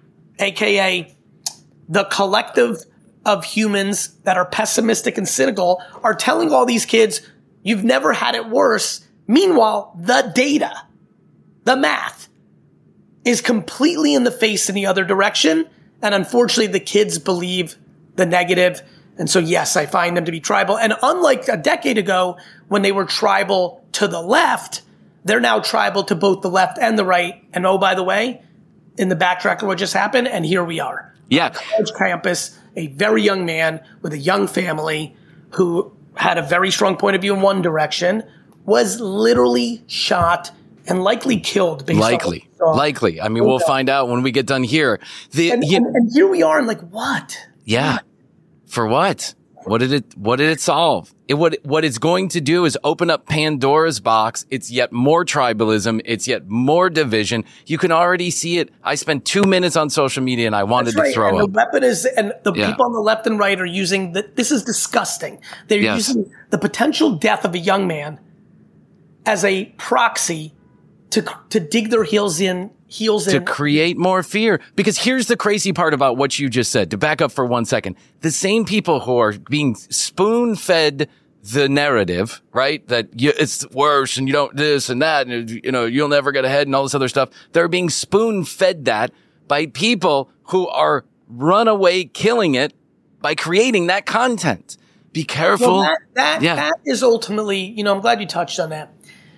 aka the collective of humans that are pessimistic and cynical, are telling all these kids, you've never had it worse. Meanwhile, the data, the math, is completely in the face in the other direction. And unfortunately, the kids believe the negative. And so, yes, I find them to be tribal. And unlike a decade ago, when they were tribal to the left, they're now tribal to both the left and the right. And oh, by the way, in the backtrack of what just happened, and here we are. Yeah. On a college campus, a very young man with a young family who had a very strong point of view in one direction, was literally shot and likely killed. Likely. I mean, we'll find out when we get done here. And here we are, and like, what? Yeah. For what? What did it solve? What it's going to do is open up Pandora's box. It's yet more tribalism. It's yet more division. You can already see it. I spent 2 minutes on social media and I wanted to throw up. The weapon is, and the people on the left and right are using this is disgusting. They're using the potential death of a young man as a proxy to dig their heels in. To create more fear. Because here's the crazy part about what you just said. To back up for 1 second. The same people who are being spoon-fed the narrative, right? That it's worse and you don't this and that and, you'll never get ahead and all this other stuff. They're being spoon-fed that by people who are runaway killing it by creating that content. Be careful. Well, that is ultimately, I'm glad you touched on that.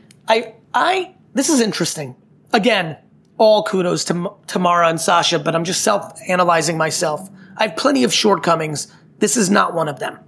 This is interesting. Again, all kudos to Tamara and Sasha, but I'm just self-analyzing myself. I have plenty of shortcomings. This is not one of them.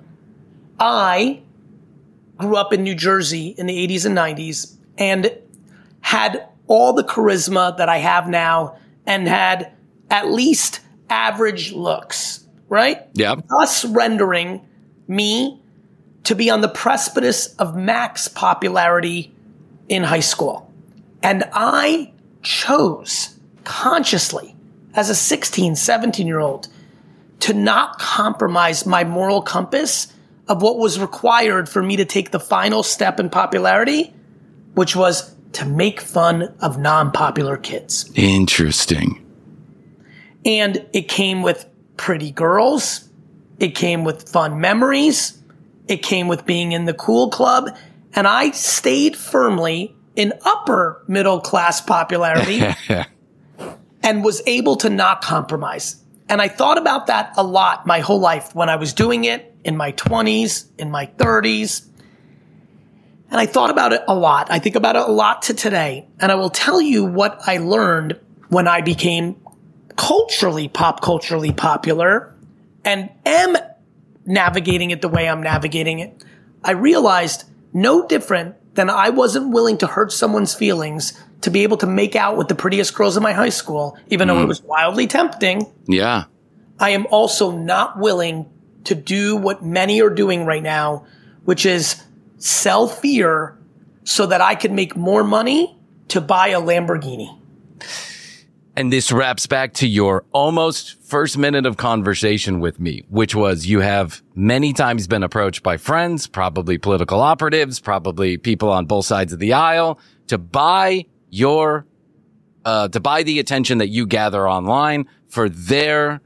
I grew up in New Jersey in the 80s and 90s and had all the charisma that I have now and had at least average looks, right? Yeah. Thus rendering me to be on the precipice of max popularity in high school. And I chose consciously as a 16, 17-year-old to not compromise my moral compass of what was required for me to take the final step in popularity, which was to make fun of non-popular kids. Interesting. And it came with pretty girls. It came with fun memories. It came with being in the cool club. And I stayed firmly in upper middle class popularity and was able to not compromise. And I thought about that a lot my whole life when I was doing it in my 20s, in my 30s. And I thought about it a lot. I think about it a lot to today. And I will tell you what I learned when I became pop culturally popular and am navigating it the way I'm navigating it. I realized no different than I wasn't willing to hurt someone's feelings to be able to make out with the prettiest girls in my high school, even though it was wildly tempting. Yeah. I am also not willing to do what many are doing right now, which is sell fear so that I can make more money to buy a Lamborghini. And this wraps back to your almost first minute of conversation with me, which was you have many times been approached by friends, probably political operatives, probably people on both sides of the aisle to buy the attention that you gather online for their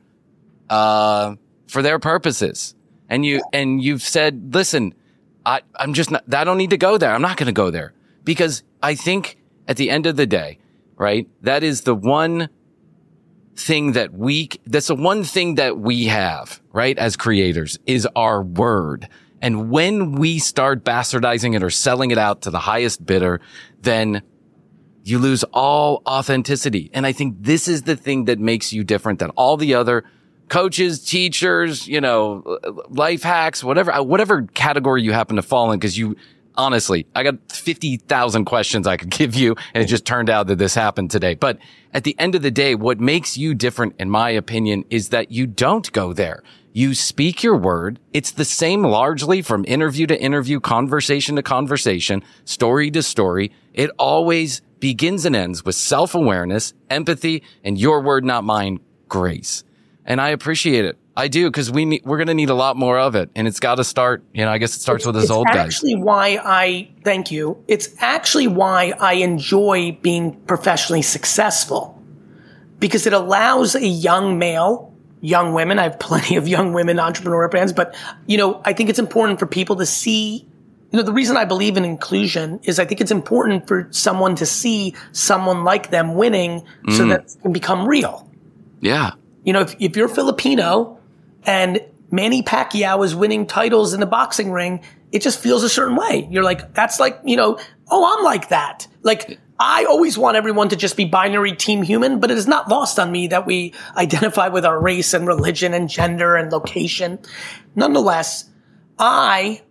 purposes. And you've said, listen, I'm just not, I don't need to go there. I'm not going to go there because I think at the end of the day, right? That is the one thing that's the one thing that we have, right? As creators is our word. And when we start bastardizing it or selling it out to the highest bidder, then you lose all authenticity. And I think this is the thing that makes you different than all the other coaches, teachers, life hacks, whatever category you happen to fall in. Cause honestly, I got 50,000 questions I could give you, and it just turned out that this happened today. But at the end of the day, what makes you different, in my opinion, is that you don't go there. You speak your word. It's the same largely from interview to interview, conversation to conversation, story to story. It always begins and ends with self-awareness, empathy, and your word, not mine, grace. And I appreciate it. I do, because we're going to need a lot more of it. And it's got to start, I guess it starts with us old guys. Thank you. It's actually why I enjoy being professionally successful, because it allows a young male, young women, I have plenty of young women entrepreneur brands, but, I think it's important for people to see, the reason I believe in inclusion is I think it's important for someone to see someone like them winning so that it can become real. Yeah. If you're Filipino and Manny Pacquiao is winning titles in the boxing ring, it just feels a certain way. You're like, that's like, I'm like that. Like, I always want everyone to just be binary team human, but it is not lost on me that we identify with our race and religion and gender and location. Nonetheless, I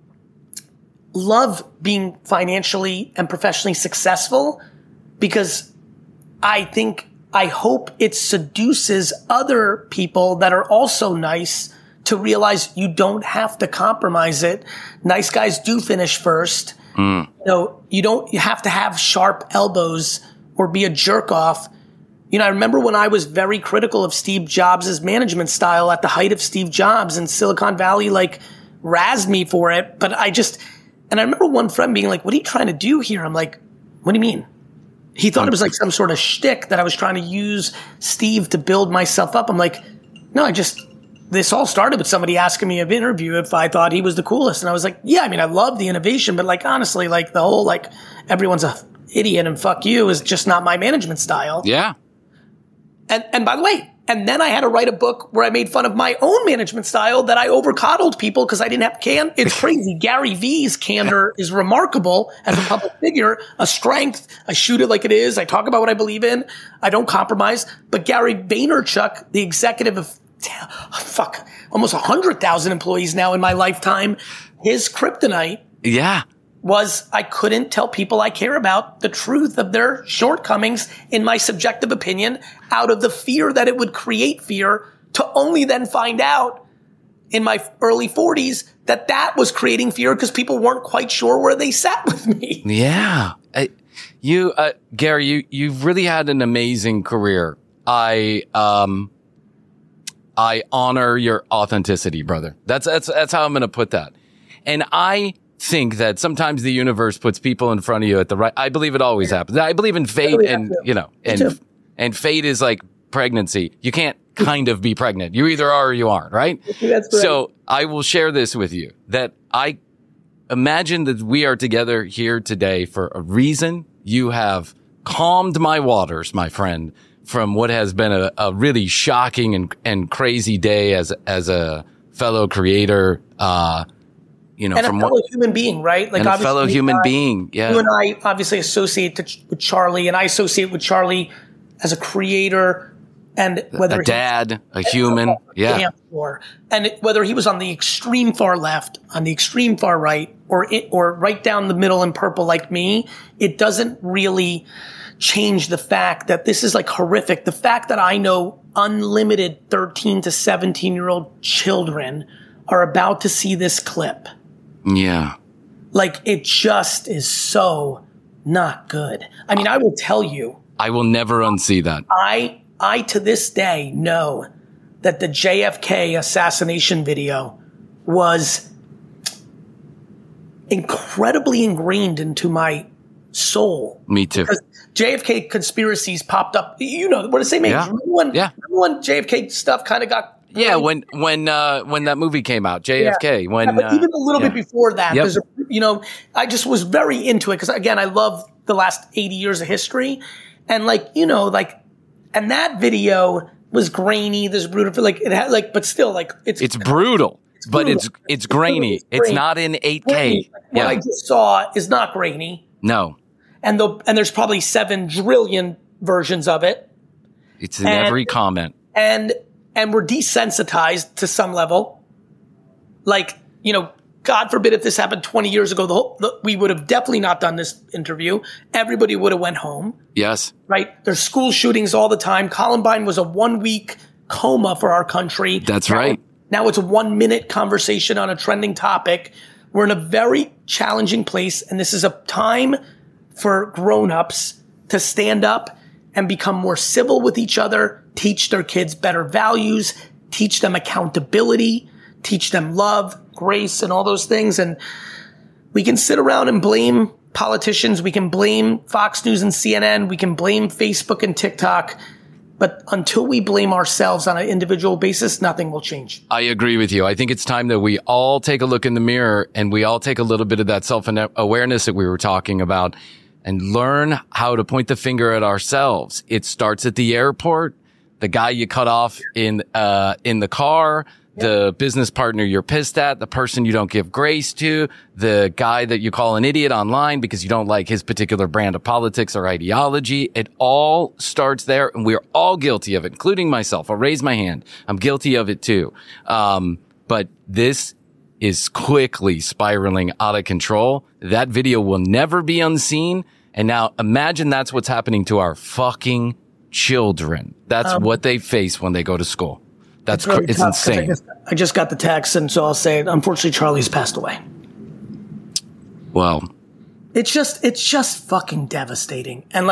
love being financially and professionally successful because I hope it seduces other people that are also nice to realize you don't have to compromise it. Nice guys do finish first. You don't have to have sharp elbows or be a jerk off. I remember when I was very critical of Steve Jobs' management style at the height of Steve Jobs, and Silicon Valley razzed me for it. But I remember one friend being like, "What are you trying to do here?" I'm like, "What do you mean?" He thought it was like some sort of shtick that I was trying to use Steve to build myself up. I'm like, no, this all started with somebody asking me in an interview if I thought he was the coolest. And I was like, yeah, I love the innovation, but honestly, the whole, everyone's a idiot and fuck you is just not my management style. Yeah. And by the way, and then I had to write a book where I made fun of my own management style that I over-coddled people because I didn't have It's crazy. Gary Vee's candor is remarkable as a public figure, a strength. I shoot it like it is. I talk about what I believe in. I don't compromise. But Gary Vaynerchuk, the executive of almost 100,000 employees now in my lifetime, his kryptonite was I couldn't tell people I care about the truth of their shortcomings in my subjective opinion out of the fear that it would create fear, to only then find out in my early 40s that was creating fear because people weren't quite sure where they sat with me. Yeah. Gary, you've really had an amazing career. I I honor your authenticity, brother. That's how I'm going to put that. And I think that sometimes the universe puts people in front of you at the right. I believe it always happens. I believe in fate, and and fate is like pregnancy. You can't kind of be pregnant. You either are or you aren't, right? That's right. So I will share this with you, that I imagine that we are together here today for a reason. You have calmed my waters, my friend, from what has been a really shocking and crazy day as a fellow creator, and a fellow human being, right? Like, and a fellow human being. Yeah. You and I obviously associate with Charlie, and I associate with Charlie as a creator, and whether a dad, a human, yeah. And whether he was on the extreme far left, on the extreme far right, or right down the middle in purple like me, it doesn't really change the fact that this is like horrific. The fact that I know unlimited 13 to 17-year-old children are about to see this clip. Yeah. Like, it just is so not good. I mean, I will tell you. I will never unsee that. I to this day know that the JFK assassination video was incredibly ingrained into my soul. Me too. Because JFK conspiracies popped up. You know, what the same age. Yeah. Remember when JFK stuff kind of got... Yeah, when that movie came out, JFK. Yeah. But even a little bit before that, yep. I just was very into it because, again, I love the last 80 years of history. And and that video was grainy. There's brutal, it had but still, it's brutal, but it's grainy. It's not in 8K. What I just saw is not grainy. No. And there's probably 7 trillion versions of it. It's in every comment. And we're desensitized to some level. God forbid if this happened 20 years ago, we would have definitely not done this interview. Everybody would have went home. Yes. Right? There's school shootings all the time. Columbine was a 1-week coma for our country. That's right. Now it's a 1-minute conversation on a trending topic. We're in a very challenging place, and this is a time for grown-ups to stand up and become more civil with each other, teach their kids better values, teach them accountability, teach them love, grace, and all those things. And we can sit around and blame politicians. We can blame Fox News and CNN. We can blame Facebook and TikTok. But until we blame ourselves on an individual basis, nothing will change. I agree with you. I think it's time that we all take a look in the mirror and we all take a little bit of that self-awareness that we were talking about and learn how to point the finger at ourselves. It starts at the airport, the guy you cut off in the car, the business partner you're pissed at, the person you don't give grace to, the guy that you call an idiot online because you don't like his particular brand of politics or ideology. It all starts there, and we're all guilty of it, including myself. I'll raise my hand. I'm guilty of it too. But this is quickly spiraling out of control. That video will never be unseen. And now imagine that's what's happening to our fucking children. That's what they face when they go to school. It's insane. I just got the text, and so I'll say it. Unfortunately, Charlie's passed away. Well, it's just fucking devastating. And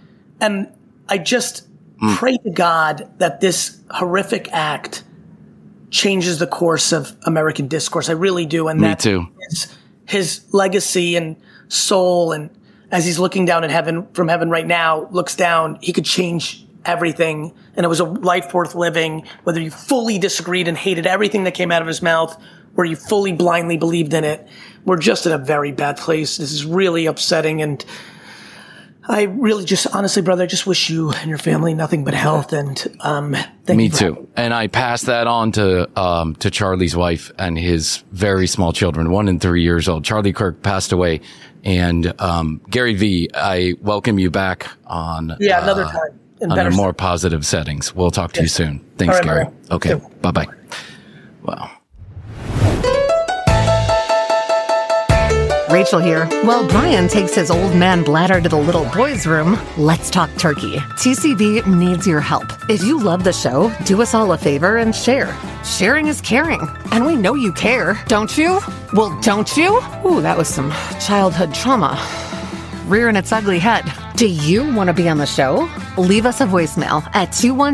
I just pray to God that this horrific act changes the course of American discourse. I really do. And me too. His legacy and soul, and as he's looking down at from heaven right now, looks down, he could change everything, and it was a life worth living, whether you fully disagreed and hated everything that came out of his mouth, or you fully blindly believed in it. We're just in a very bad place. This is really upsetting, and I really honestly, brother, I just wish you and your family nothing but health, and thank me you too. And I pass that on to Charlie's wife and his very small children, 1 and 3 years old. Charlie Kirk passed away, and Gary V, I welcome you back on another time. Under more positive settings. We'll talk to you soon. Thanks, right, Gary. Mario. Okay. Bye-bye. Wow. Rachel here. While Brian takes his old man bladder to the little boys' room, let's talk turkey. TCB needs your help. If you love the show, do us all a favor and share. Sharing is caring. And we know you care. Don't you? Well, don't you? Ooh, that was some childhood trauma. Rearing its ugly head. Do you want to be on the show? Leave us a voicemail at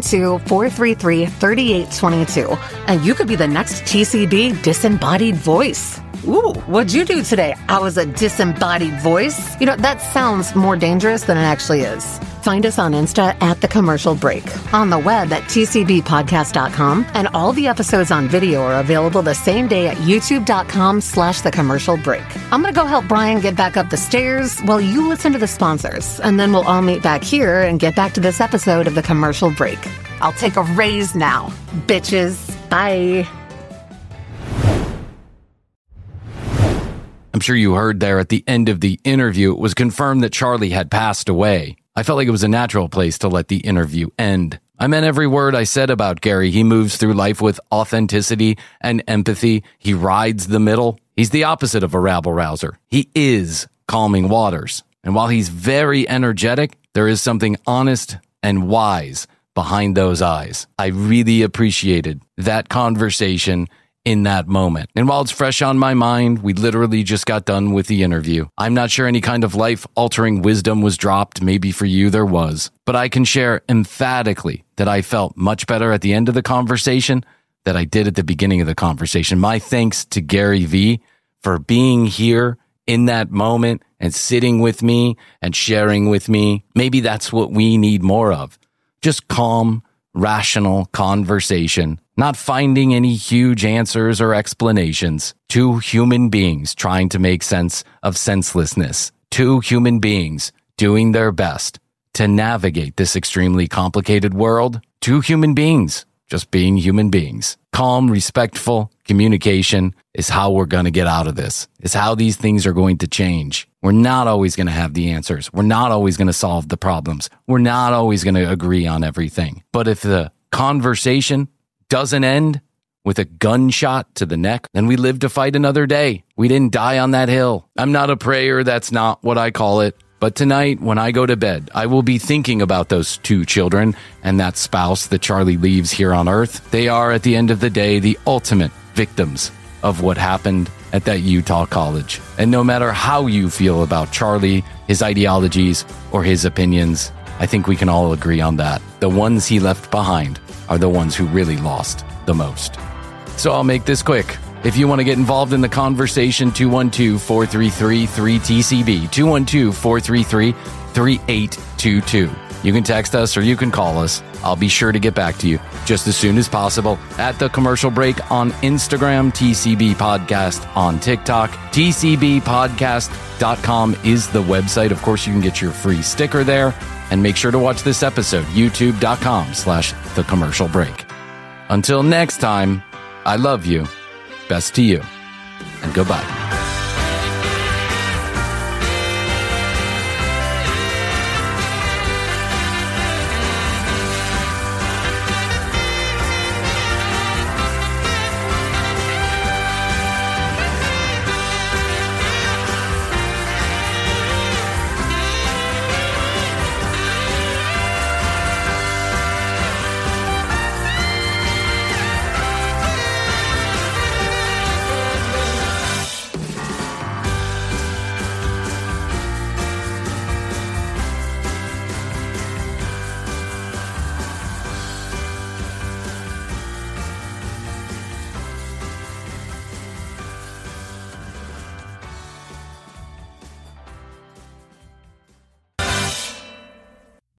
212-433-3822, and you could be the next TCB disembodied voice. Ooh, what'd you do today? I was a disembodied voice. You know, that sounds more dangerous than it actually is. Find us on Insta at The Commercial Break, on the web at tcbpodcast.com, and all the episodes on video are available the same day at youtube.com/The Commercial Break. I'm going to go help Brian get back up the stairs while you listen to the sponsors, and then we'll all meet back here and get back to this episode of The Commercial Break. I'll take a raise now, bitches. Bye. I'm sure you heard there at the end of the interview, it was confirmed that Charlie had passed away. I felt like it was a natural place to let the interview end. I meant every word I said about Gary. He moves through life with authenticity and empathy. He rides the middle. He's the opposite of a rabble-rouser. He is calming waters. And while he's very energetic, there is something honest and wise behind those eyes. I really appreciated that conversation in that moment. And while it's fresh on my mind, we literally just got done with the interview. I'm not sure any kind of life-altering wisdom was dropped. Maybe for you there was. But I can share emphatically that I felt much better at the end of the conversation than I did at the beginning of the conversation. My thanks to Gary V for being here in that moment and sitting with me and sharing with me. Maybe that's what we need more of. Just calm, rational conversation, not finding any huge answers or explanations. Two human beings trying to make sense of senselessness. Two human beings doing their best to navigate this extremely complicated world. Two human beings just being human beings. Calm, respectful communication is how we're going to get out of this. It's how these things are going to change. We're not always going to have the answers. We're not always going to solve the problems. We're not always going to agree on everything. But if the conversation doesn't end with a gunshot to the neck, then we live to fight another day. We didn't die on that hill. I'm not a prayer. That's not what I call it. But tonight, when I go to bed, I will be thinking about those two children and that spouse that Charlie leaves here on Earth. They are, at the end of the day, the ultimate victims of what happened at that Utah college. And no matter how you feel about Charlie, his ideologies, or his opinions, I think we can all agree on that. The ones he left behind are the ones who really lost the most. So I'll make this quick. If you want to get involved in the conversation, 212-433-3TCB, 212-433-3822. You can text us or you can call us. I'll be sure to get back to you just as soon as possible. At The Commercial Break on Instagram, TCB Podcast on TikTok, tcbpodcast.com is the website. Of course, you can get your free sticker there. And make sure to watch this episode, youtube.com/The Commercial Break. Until next time, I love you. Best to you. And goodbye.